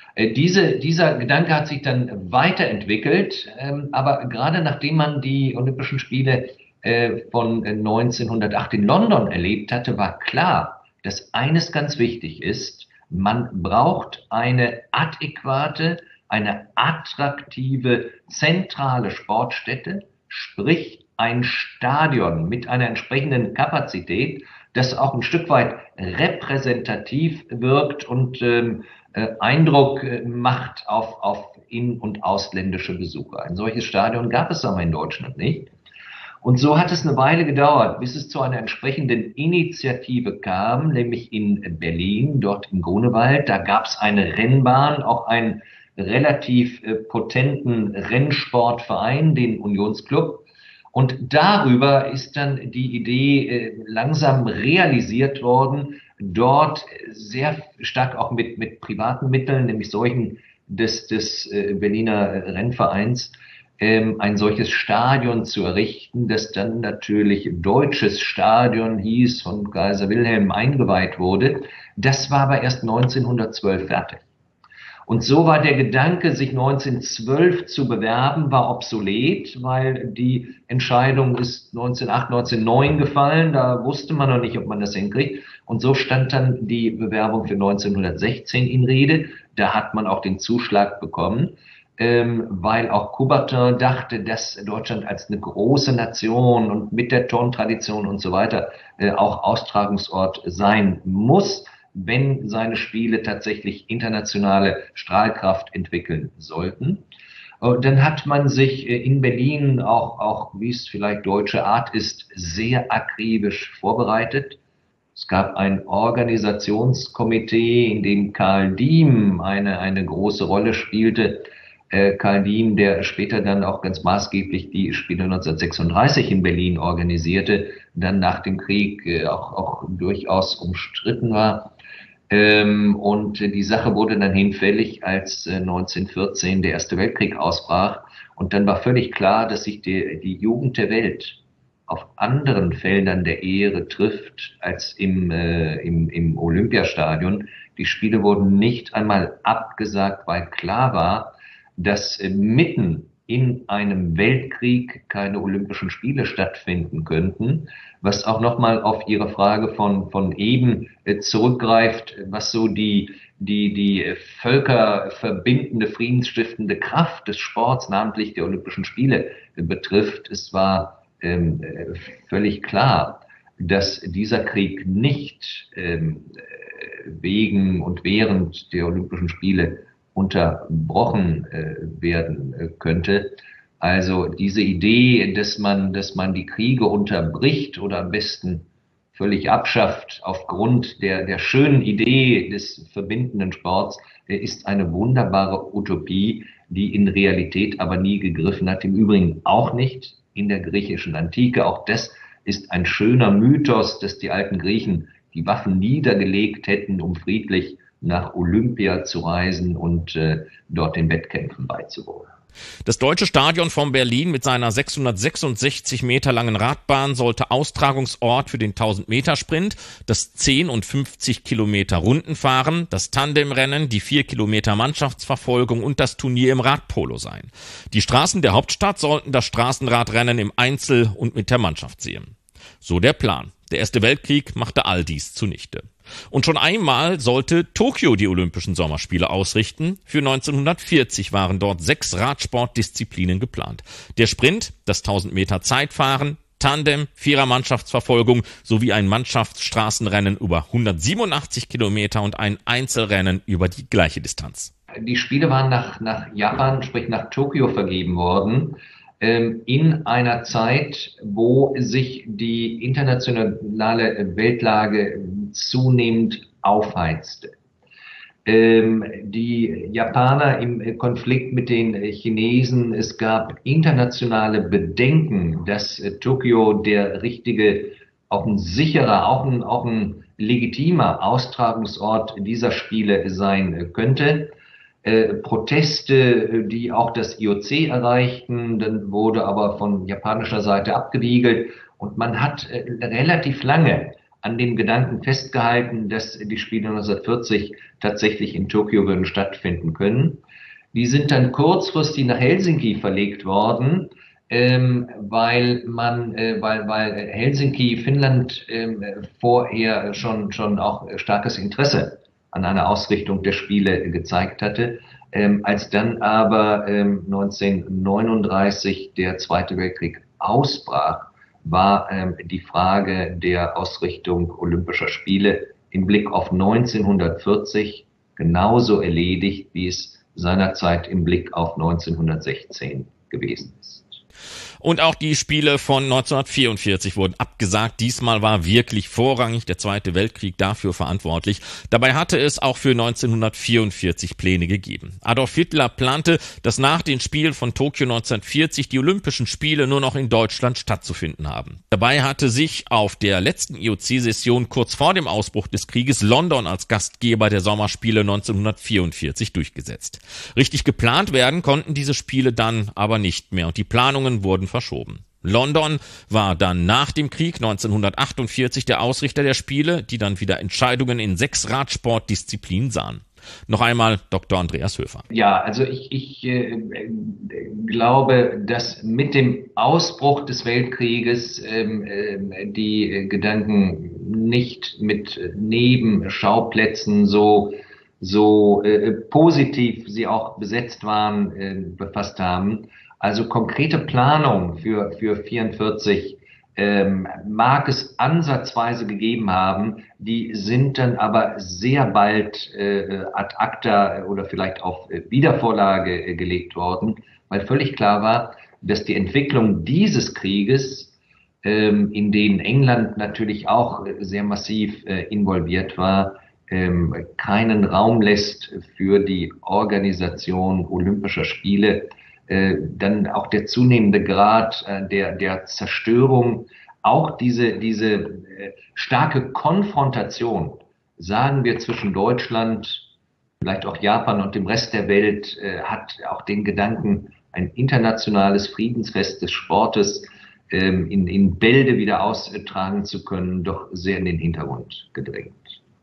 Dieser Gedanke hat sich dann weiterentwickelt, aber gerade nachdem man die Olympischen Spiele von 1908 in London erlebt hatte, war klar, dass eines ganz wichtig ist: Man braucht eine adäquate, eine attraktive, zentrale Sportstätte, sprich ein Stadion mit einer entsprechenden Kapazität, das auch ein Stück weit repräsentativ wirkt und Eindruck macht auf in- und ausländische Besucher. Ein solches Stadion gab es aber in Deutschland nicht. Und so hat es eine Weile gedauert, bis es zu einer entsprechenden Initiative kam, nämlich in Berlin, dort in Grunewald. Da gab es eine Rennbahn, auch einen relativ potenten Rennsportverein, den Unionsclub. Und darüber ist dann die Idee langsam realisiert worden, dort sehr stark auch mit privaten Mitteln, nämlich solchen des Berliner Rennvereins, ein solches Stadion zu errichten, das dann natürlich Deutsches Stadion hieß, von Kaiser Wilhelm eingeweiht wurde. Das war aber erst 1912 fertig. Und so war der Gedanke, sich 1912 zu bewerben, war obsolet, weil die Entscheidung ist 1908, 1909 gefallen. Da wusste man noch nicht, ob man das hinkriegt. Und so stand dann die Bewerbung für 1916 in Rede. Da hat man auch den Zuschlag bekommen, weil auch Coubertin dachte, dass Deutschland als eine große Nation und mit der Turntradition und so weiter auch Austragungsort sein muss, wenn seine Spiele tatsächlich internationale Strahlkraft entwickeln sollten. Dann hat man sich in Berlin auch, wie es vielleicht deutsche Art ist, sehr akribisch vorbereitet. Es gab ein Organisationskomitee, in dem Karl Diem eine große Rolle spielte. Karl Diem, der später dann auch ganz maßgeblich die Spiele 1936 in Berlin organisierte, dann nach dem Krieg auch durchaus umstritten war. Und die Sache wurde dann hinfällig, als 1914 der Erste Weltkrieg ausbrach. Und dann war völlig klar, dass sich die Jugend der Welt auf anderen Feldern der Ehre trifft als im Olympiastadion. Die Spiele wurden nicht einmal abgesagt, weil klar war, dass mitten in einem Weltkrieg keine Olympischen Spiele stattfinden könnten, was auch nochmal auf Ihre Frage von eben zurückgreift, was so die völkerverbindende, friedensstiftende Kraft des Sports, namentlich der Olympischen Spiele, betrifft. Es war völlig klar, dass dieser Krieg nicht wegen und während der Olympischen Spiele unterbrochen werden könnte. Also diese Idee, dass man die Kriege unterbricht oder am besten völlig abschafft aufgrund der schönen Idee des verbindenden Sports, ist eine wunderbare Utopie, die in Realität aber nie gegriffen hat. Im Übrigen auch nicht in der griechischen Antike. Auch das ist ein schöner Mythos, dass die alten Griechen die Waffen niedergelegt hätten, um friedlich nach Olympia zu reisen und dort den Wettkämpfen beizuwohnen. Das Deutsche Stadion von Berlin mit seiner 666 Meter langen Radbahn sollte Austragungsort für den 1000-Meter-Sprint, das 10 und 50 Kilometer Rundenfahren, das Tandemrennen, die 4 Kilometer Mannschaftsverfolgung und das Turnier im Radpolo sein. Die Straßen der Hauptstadt sollten das Straßenradrennen im Einzel und mit der Mannschaft sehen. So der Plan. Der Erste Weltkrieg machte all dies zunichte. Und schon einmal sollte Tokio die Olympischen Sommerspiele ausrichten. Für 1940 waren dort 6 Radsportdisziplinen geplant. Der Sprint, das 1000 Meter Zeitfahren, Tandem, Vierer-Mannschaftsverfolgung sowie ein Mannschaftsstraßenrennen über 187 Kilometer und ein Einzelrennen über die gleiche Distanz. Die Spiele waren nach Japan, sprich nach Tokio vergeben worden, in einer Zeit, wo sich die internationale Weltlage zunehmend aufheizte. Die Japaner im Konflikt mit den Chinesen, es gab internationale Bedenken, dass Tokio der richtige, auch ein sicherer, auch ein legitimer Austragungsort dieser Spiele sein könnte. Proteste, die auch das IOC erreichten, dann wurde aber von japanischer Seite abgewiegelt und man hat relativ lange an dem Gedanken festgehalten, dass die Spiele 1940 tatsächlich in Tokio würden stattfinden können. Die sind dann kurzfristig nach Helsinki verlegt worden, weil Helsinki, Finnland, vorher schon auch starkes Interesse an einer Ausrichtung der Spiele gezeigt hatte. Als dann aber 1939 der Zweite Weltkrieg ausbrach, war die Frage der Ausrichtung Olympischer Spiele im Blick auf 1940 genauso erledigt, wie es seinerzeit im Blick auf 1916 gewesen ist. Und auch die Spiele von 1944 wurden abgesagt. Diesmal war wirklich vorrangig der Zweite Weltkrieg dafür verantwortlich. Dabei hatte es auch für 1944 Pläne gegeben. Adolf Hitler plante, dass nach den Spielen von Tokio 1940 die Olympischen Spiele nur noch in Deutschland stattzufinden haben. Dabei hatte sich auf der letzten IOC-Session kurz vor dem Ausbruch des Krieges London als Gastgeber der Sommerspiele 1944 durchgesetzt. Richtig geplant werden konnten diese Spiele dann aber nicht mehr und die Planungen wurden verschoben. London war dann nach dem Krieg 1948 der Ausrichter der Spiele, die dann wieder Entscheidungen in 6 Radsportdisziplinen sahen. Noch einmal Dr. Andreas Höfer. Ja, also ich glaube, dass mit dem Ausbruch des Weltkrieges die Gedanken nicht mit Nebenschauplätzen so positiv sie auch besetzt waren, befasst haben. Also konkrete Planung für 44 mag es ansatzweise gegeben haben, die sind dann aber sehr bald ad acta oder vielleicht auf Wiedervorlage gelegt worden, weil völlig klar war, dass die Entwicklung dieses Krieges, in den England natürlich auch sehr massiv involviert war, keinen Raum lässt für die Organisation Olympischer Spiele. Dann auch der zunehmende Grad der Zerstörung, auch diese starke Konfrontation, sagen wir, zwischen Deutschland, vielleicht auch Japan und dem Rest der Welt, hat auch den Gedanken, ein internationales Friedensfest des Sportes in Bälde wieder austragen zu können, doch sehr in den Hintergrund gedrängt.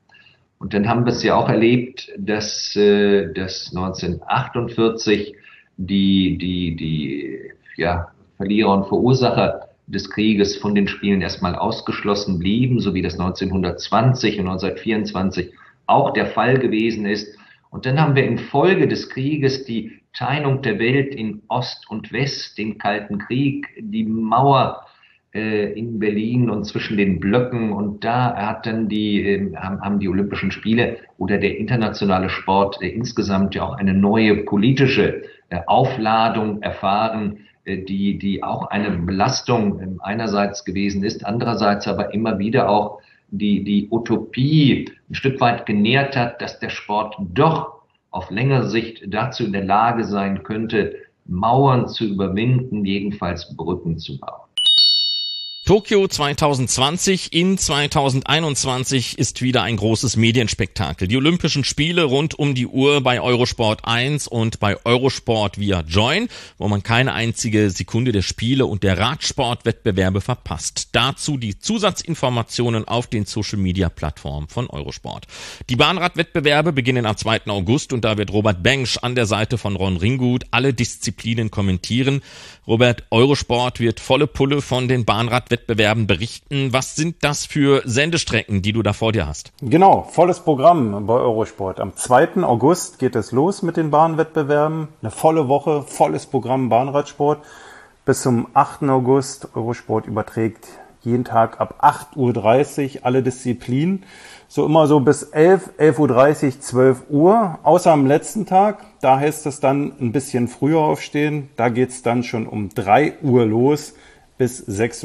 Und dann haben wir es ja auch erlebt, dass 1948 die Verlierer und Verursacher des Krieges von den Spielen erstmal ausgeschlossen blieben, so wie das 1920 und 1924 auch der Fall gewesen ist. Und dann haben wir infolge des Krieges die Teilung der Welt in Ost und West, den Kalten Krieg, die Mauer in Berlin und zwischen den Blöcken. Und da haben die Olympischen Spiele oder der internationale Sport insgesamt ja auch eine neue politische Aufladung erfahren, die auch eine Belastung einerseits gewesen ist, andererseits aber immer wieder auch die Utopie ein Stück weit genährt hat, dass der Sport doch auf längere Sicht dazu in der Lage sein könnte, Mauern zu überwinden, jedenfalls Brücken zu bauen. Tokio 2020 in 2021 ist wieder ein großes Medienspektakel. Die Olympischen Spiele rund um die Uhr bei Eurosport 1 und bei Eurosport via Join, wo man keine einzige Sekunde der Spiele und der Radsportwettbewerbe verpasst. Dazu die Zusatzinformationen auf den Social-Media-Plattformen von Eurosport. Die Bahnradwettbewerbe beginnen am 2. August und da wird Robert Bengsch an der Seite von Ron Ringgut alle Disziplinen kommentieren. Robert, Eurosport wird volle Pulle von den Bahnradwettbewerben berichten. Was sind das für Sendestrecken, die du da vor dir hast? Genau, volles Programm bei Eurosport. Am 2. August geht es los mit den Bahnwettbewerben. Eine volle Woche, volles Programm Bahnradsport. Bis zum 8. August. Eurosport überträgt jeden Tag ab 8.30 Uhr alle Disziplinen. So immer so bis 11.30 Uhr, 12 Uhr. Außer am letzten Tag, da heißt es dann ein bisschen früher aufstehen. Da geht's dann schon um 3 Uhr los bis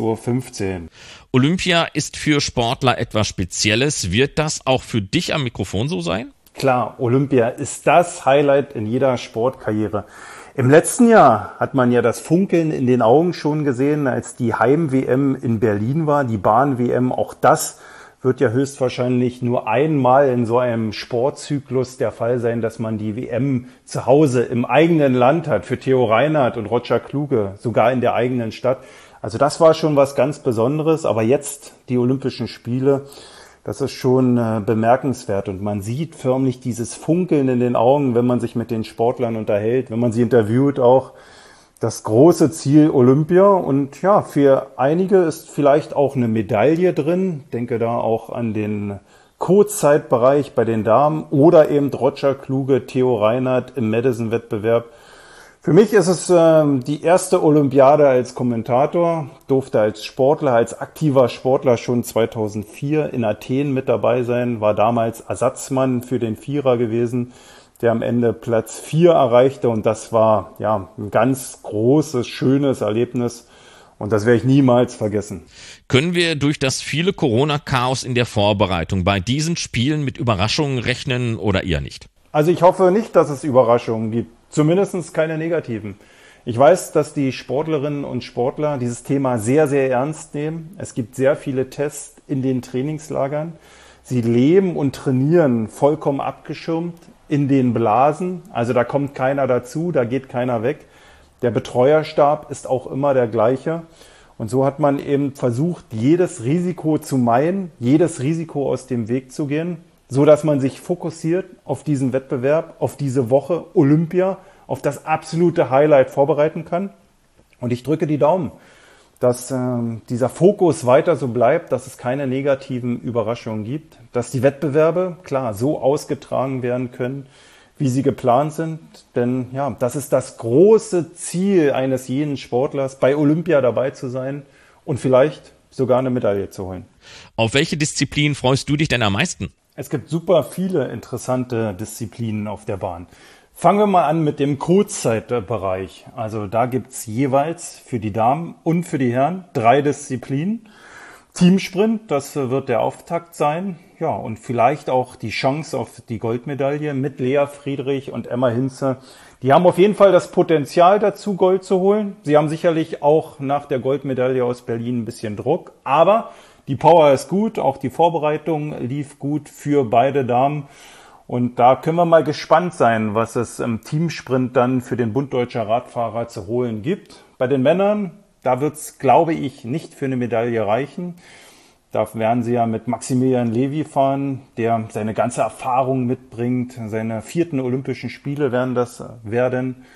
6.15 Uhr. Olympia ist für Sportler etwas Spezielles. Wird das auch für dich am Mikrofon so sein? Klar, Olympia ist das Highlight in jeder Sportkarriere. Im letzten Jahr hat man ja das Funkeln in den Augen schon gesehen, als die Heim-WM in Berlin war, die Bahn-WM. Auch das wird ja höchstwahrscheinlich nur einmal in so einem Sportzyklus der Fall sein, dass man die WM zu Hause im eigenen Land hat, für Theo Reinhardt und Roger Kluge, sogar in der eigenen Stadt. Also das war schon was ganz Besonderes, aber jetzt die Olympischen Spiele, das ist schon bemerkenswert und man sieht förmlich dieses Funkeln in den Augen, wenn man sich mit den Sportlern unterhält, wenn man sie interviewt auch. Das große Ziel Olympia und ja, für einige ist vielleicht auch eine Medaille drin. Denke da auch an den Kurzzeitbereich bei den Damen oder eben Roger Kluge, Theo Reinhardt im Madison-Wettbewerb. Für mich ist es die erste Olympiade als Kommentator, durfte als Sportler, als aktiver Sportler schon 2004 in Athen mit dabei sein, war damals Ersatzmann für den Vierer gewesen, der am Ende Platz 4 erreichte und das war ja ein ganz großes, schönes Erlebnis und das werde ich niemals vergessen. Können wir durch das viele Corona-Chaos in der Vorbereitung bei diesen Spielen mit Überraschungen rechnen oder eher nicht? Also ich hoffe nicht, dass es Überraschungen gibt, zumindest keine negativen. Ich weiß, dass die Sportlerinnen und Sportler dieses Thema sehr, sehr ernst nehmen. Es gibt sehr viele Tests in den Trainingslagern. Sie leben und trainieren vollkommen abgeschirmt in den Blasen, also da kommt keiner dazu, da geht keiner weg. Der Betreuerstab ist auch immer der gleiche. Und so hat man eben versucht, jedes Risiko zu meiden, jedes Risiko aus dem Weg zu gehen, so dass man sich fokussiert auf diesen Wettbewerb, auf diese Woche Olympia, auf das absolute Highlight vorbereiten kann. Und ich drücke die Daumen, dass dieser Fokus weiter so bleibt, dass es keine negativen Überraschungen gibt, dass die Wettbewerbe, klar, so ausgetragen werden können, wie sie geplant sind. Denn ja, das ist das große Ziel eines jeden Sportlers, bei Olympia dabei zu sein und vielleicht sogar eine Medaille zu holen. Auf welche Disziplin freust du dich denn am meisten? Es gibt super viele interessante Disziplinen auf der Bahn. Fangen wir mal an mit dem Kurzzeitbereich. Also da gibt's jeweils für die Damen und für die Herren 3 Disziplinen. Teamsprint, das wird der Auftakt sein. Ja, und vielleicht auch die Chance auf die Goldmedaille mit Lea Friedrich und Emma Hinze. Die haben auf jeden Fall das Potenzial dazu, Gold zu holen. Sie haben sicherlich auch nach der Goldmedaille aus Berlin ein bisschen Druck. Aber die Power ist gut, auch die Vorbereitung lief gut für beide Damen. Und da können wir mal gespannt sein, was es im Teamsprint dann für den Bund Deutscher Radfahrer zu holen gibt. Bei den Männern, da wird es, glaube ich, nicht für eine Medaille reichen. Da werden sie ja mit Maximilian Levy fahren, der seine ganze Erfahrung mitbringt. Seine 4. Olympischen Spiele werden das werden.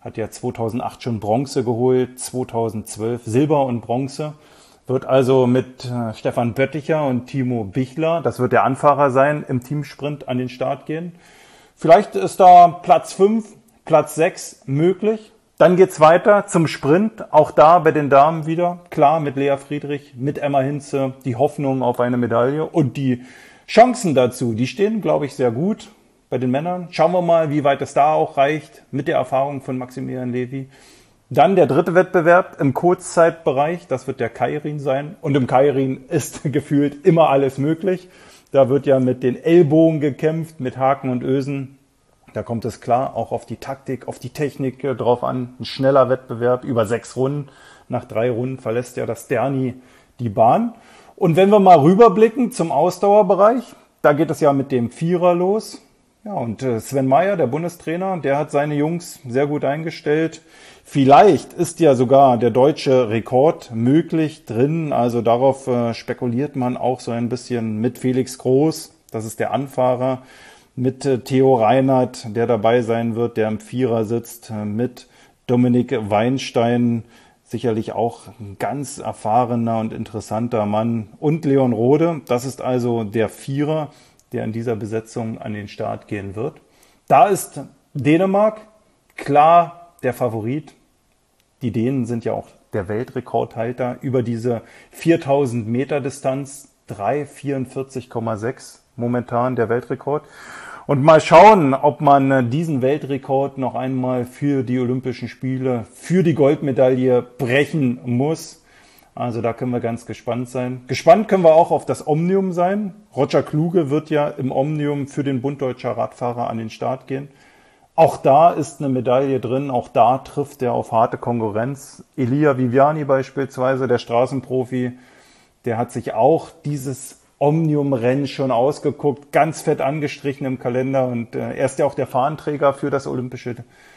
hat ja 2008 schon Bronze geholt, 2012 Silber und Bronze. Wird also mit Stefan Bötticher und Timo Bichler, das wird der Anfahrer sein, im Teamsprint an den Start gehen. Vielleicht ist da Platz 5, Platz 6 möglich. Dann geht's weiter zum Sprint. Auch da bei den Damen wieder. Klar, mit Lea Friedrich, mit Emma Hinze, die Hoffnung auf eine Medaille. Und die Chancen dazu, die stehen, glaube ich, sehr gut bei den Männern. Schauen wir mal, wie weit es da auch reicht mit der Erfahrung von Maximilian Levy. Dann der dritte Wettbewerb im Kurzzeitbereich. Das wird der Keirin sein. Und im Keirin ist gefühlt immer alles möglich. Da wird ja mit den Ellbogen gekämpft, mit Haken und Ösen. Da kommt es klar auch auf die Taktik, auf die Technik drauf an. Ein schneller Wettbewerb über 6 Runden. Nach 3 Runden verlässt ja das Sterni die Bahn. Und wenn wir mal rüberblicken zum Ausdauerbereich, da geht es ja mit dem Vierer los. Ja, und Sven Meyer, der Bundestrainer, der hat seine Jungs sehr gut eingestellt. Vielleicht ist ja sogar der deutsche Rekord möglich drin. Also darauf spekuliert man auch so ein bisschen mit Felix Groß. Das ist der Anfahrer. Mit Theo Reinhardt, der dabei sein wird, der im Vierer sitzt. Mit Dominik Weinstein, sicherlich auch ein ganz erfahrener und interessanter Mann. Und Leon Rode, das ist also der Vierer, der in dieser Besetzung an den Start gehen wird. Da ist Dänemark klar der Favorit. Die Dänen sind ja auch der Weltrekordhalter über diese 4000 Meter Distanz. 3:44,6 momentan der Weltrekord. Und mal schauen, ob man diesen Weltrekord noch einmal für die Olympischen Spiele, für die Goldmedaille brechen muss. Also da können wir ganz gespannt sein. Gespannt können wir auch auf das Omnium sein. Roger Kluge wird ja im Omnium für den Bund Deutscher Radfahrer an den Start gehen. Auch da ist eine Medaille drin, auch da trifft er auf harte Konkurrenz. Elia Viviani beispielsweise, der Straßenprofi, der hat sich auch dieses Omnium-Rennen schon ausgeguckt, ganz fett angestrichen im Kalender und er ist ja auch der Fahnenträger für das olympische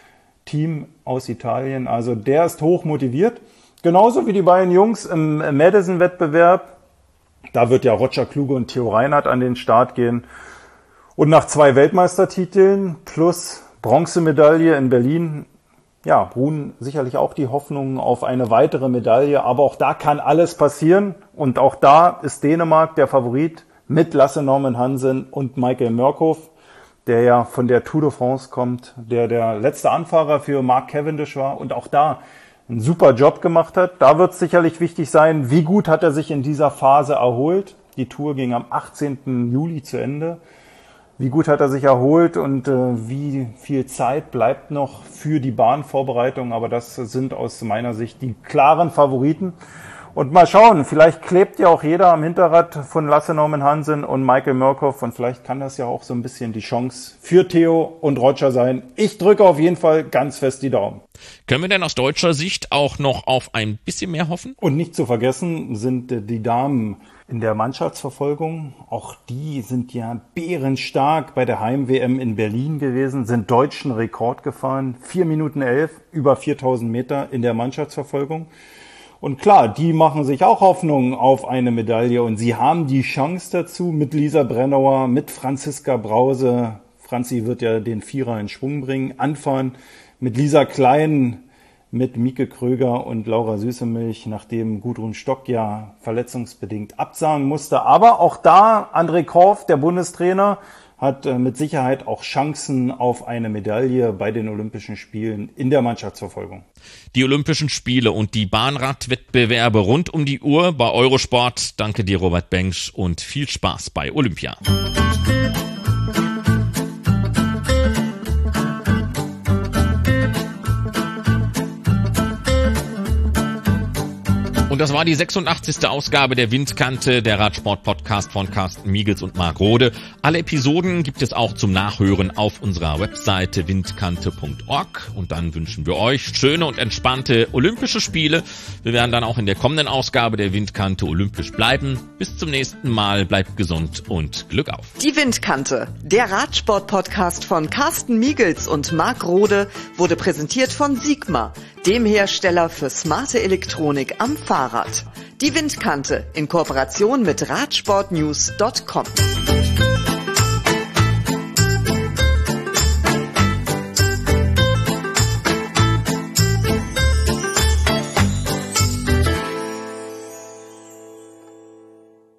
Team aus Italien. Also der ist hoch motiviert. Genauso wie die beiden Jungs im Madison-Wettbewerb. Da wird ja Roger Kluge und Theo Reinhardt an den Start gehen. Und nach 2 Weltmeistertiteln plus Bronzemedaille in Berlin, ja, ruhen sicherlich auch die Hoffnungen auf eine weitere Medaille. Aber auch da kann alles passieren. Und auch da ist Dänemark der Favorit mit Lasse Norman Hansen und Michael Mørkøv, der ja von der Tour de France kommt, der letzte Anfahrer für Mark Cavendish war und auch da einen super Job gemacht hat. Da wird es sicherlich wichtig sein, wie gut hat er sich in dieser Phase erholt. Die Tour ging am 18. Juli zu Ende. Wie gut hat er sich erholt und wie viel Zeit bleibt noch für die Bahnvorbereitung. Aber das sind aus meiner Sicht die klaren Favoriten. Und mal schauen, vielleicht klebt ja auch jeder am Hinterrad von Lasse Norman Hansen und Michael Mørkøv und vielleicht kann das ja auch so ein bisschen die Chance für Theo und Roger sein. Ich drücke auf jeden Fall ganz fest die Daumen. Können wir denn aus deutscher Sicht auch noch auf ein bisschen mehr hoffen? Und nicht zu vergessen sind die Damen in der Mannschaftsverfolgung. Auch die sind ja bärenstark bei der Heim-WM in Berlin gewesen, sind deutschen Rekord gefahren. 4:11, über 4000 Meter in der Mannschaftsverfolgung. Und klar, die machen sich auch Hoffnung auf eine Medaille und sie haben die Chance dazu mit Lisa Brennauer, mit Franziska Brause. Franzi wird ja den Vierer in Schwung bringen, anfahren mit Lisa Klein, mit Mieke Kröger und Laura Süßemilch, nachdem Gudrun Stock ja verletzungsbedingt absagen musste. Aber auch da, André Korf, der Bundestrainer, hat mit Sicherheit auch Chancen auf eine Medaille bei den Olympischen Spielen in der Mannschaftsverfolgung. Die Olympischen Spiele und die Bahnradwettbewerbe rund um die Uhr bei Eurosport. Danke dir, Robert Bengsch, und viel Spaß bei Olympia. Und das war die 86. Ausgabe der Windkante, der Radsport-Podcast von Carsten Miegels und Marc Rode. Alle Episoden gibt es auch zum Nachhören auf unserer Webseite windkante.org. Und dann wünschen wir euch schöne und entspannte Olympische Spiele. Wir werden dann auch in der kommenden Ausgabe der Windkante olympisch bleiben. Bis zum nächsten Mal, bleibt gesund und Glück auf. Die Windkante, der Radsport-Podcast von Carsten Miegels und Marc Rode, wurde präsentiert von Sigma, dem Hersteller für smarte Elektronik am Fahrrad. Die Windkante in Kooperation mit Radsportnews.com.